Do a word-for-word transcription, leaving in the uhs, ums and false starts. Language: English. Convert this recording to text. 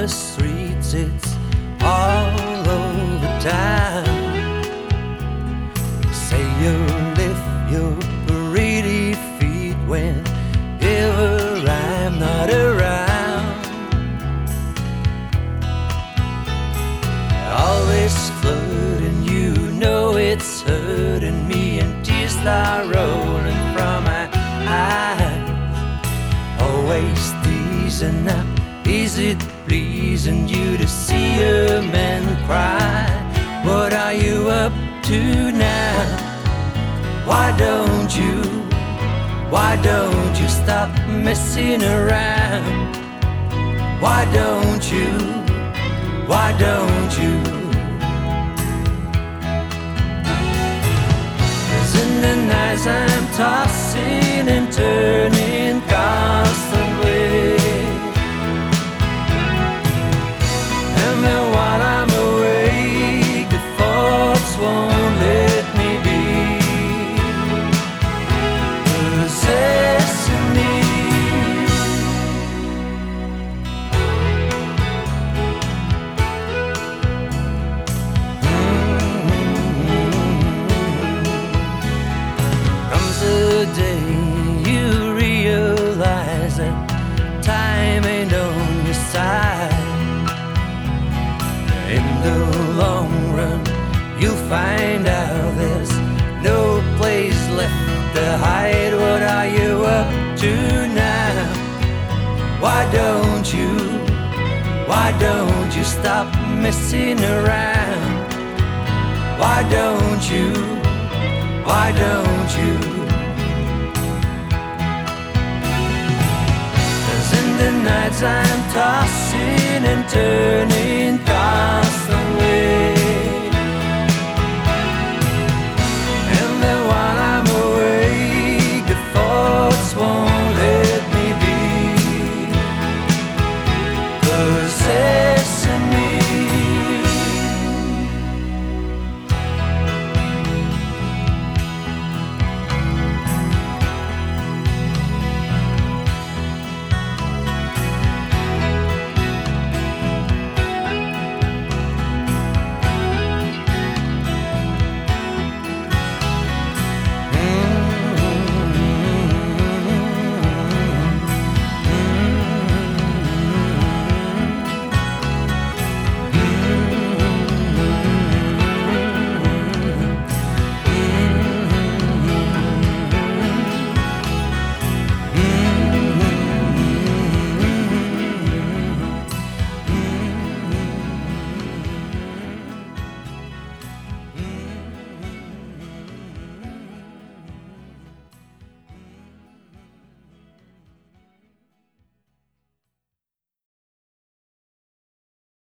the streets, it's all over town. Say you'll lift your pretty feet whenever I'm not around. All this flirting, you know it's hurting me, and tears start rolling from my eyes. Always teasing now, is it pleasing you to see a man cry? What are you up to now? Why don't you, why don't you stop messing around? Why don't you, why don't you? 'Cause in the nights I'm tossing and turning constantly, and then while I'm awake the thoughts won't let me be, possessing me. Comes a day you realize that time ain't on your side. In the long run you'll find out there's no place left to hide. What are you up to now? Why don't you, why don't you stop messing around? Why don't you, why don't you? 'Cause in the nights I'm tossing and turning constantly,